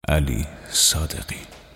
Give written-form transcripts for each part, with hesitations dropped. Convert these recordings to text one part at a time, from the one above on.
علی صادقی.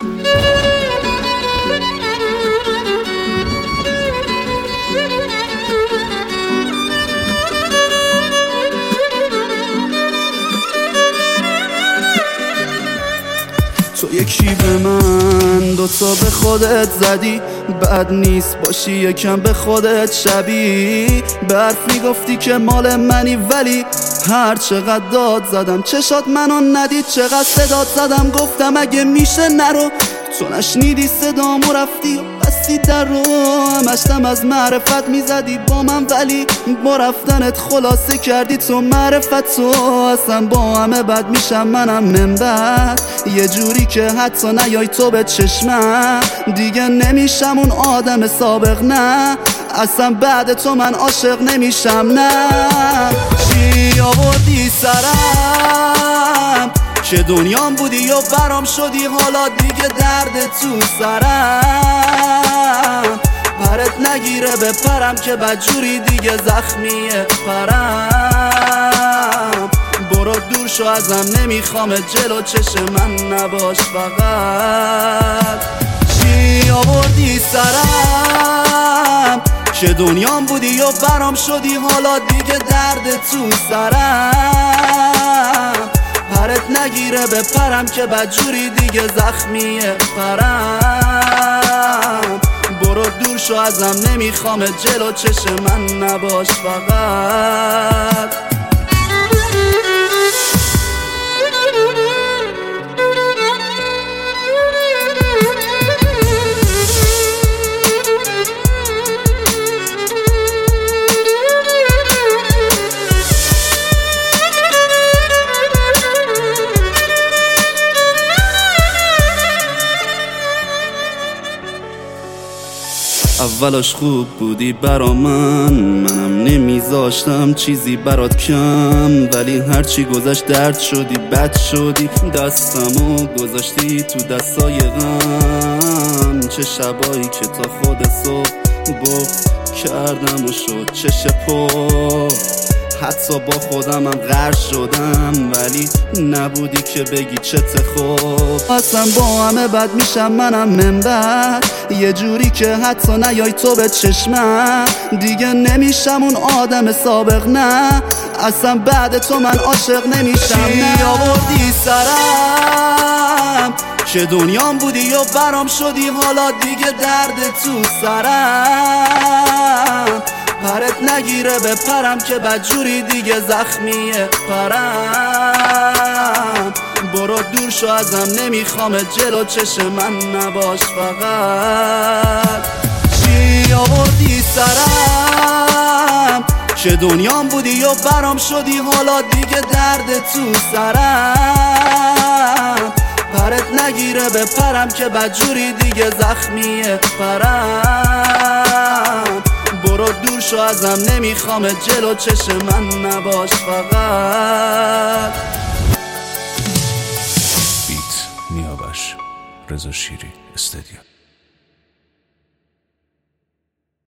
تو یکی به من دوتا به خودت زدی، بد نیست باشی یکم به خودت شبیه. به حرف میگفتی که مال منی ولی هر چقدر داد زدم چشات منو ندید، چقدر صدات زدم گفتم اگه میشه نرو، تو نشنیدی صدامو رفتی و بستی در رو. همشتم از معرفت میزدی با من ولی با رفتنت خلاصه کردی تو معرفت. تو اصلا با همه بد میشم منم منبر یه جوری که حتی نیای تو به چشمم، دیگه نمیشم اون آدم سابق، نه اصلا بعد تو من عاشق نمیشم. نه چی آوردی سرم که دنیام بودی و برام شدی، حالا دیگه درد تو سرم. پرت نگیره بپرم که بدجوری دیگه زخمیه پرم. برو دور شو ازم نمیخوام جلو چشم من نباش فقط. چی آوردی سرم که دنیام بودی و برام شدی، حالا دیگه درد تو سرم. پرت نگیره بپرم که بدجوری دیگه زخمیه پرم. برو دور شو ازم نمیخوام جلو چشم من نباش فقط. اولش خوب بودی برا منم نمیذاشتم چیزی برات کم، ولی هرچی گذشت درد شدی بد شدی، دستمو گذاشتی تو دستای غم. چه شبایی که تا خود صبح کردم و شد چش پا، حتی با خودمم غرق شدم ولی نبودی که بگی چته خوب. اصلا با همه بد میشم منم منبر یه جوری که حتی نیای تو به چشمم، دیگه نمیشم اون آدم سابق، نه اصلا بعد تو من عاشق نمیشم. چی آوردی سرم که دنیام بودی و برام شدی، حالا دیگه درد تو سرم. پرت نگیره بپرم که بدجوری دیگه زخمیه پرم. برو دور شو ازم نمیخوام جلو چشم من نباش فقط. چی آوردی سرم که دنیام بودی و برام شدی، حالا دیگه درد تو سرم. پرت نگیره بپرم که بدجوری دیگه زخمیه پرم. برو دور شو ازم نمیخوام جلو چشم من نباش فقط. بیت نیابش رضا شیری استودیو.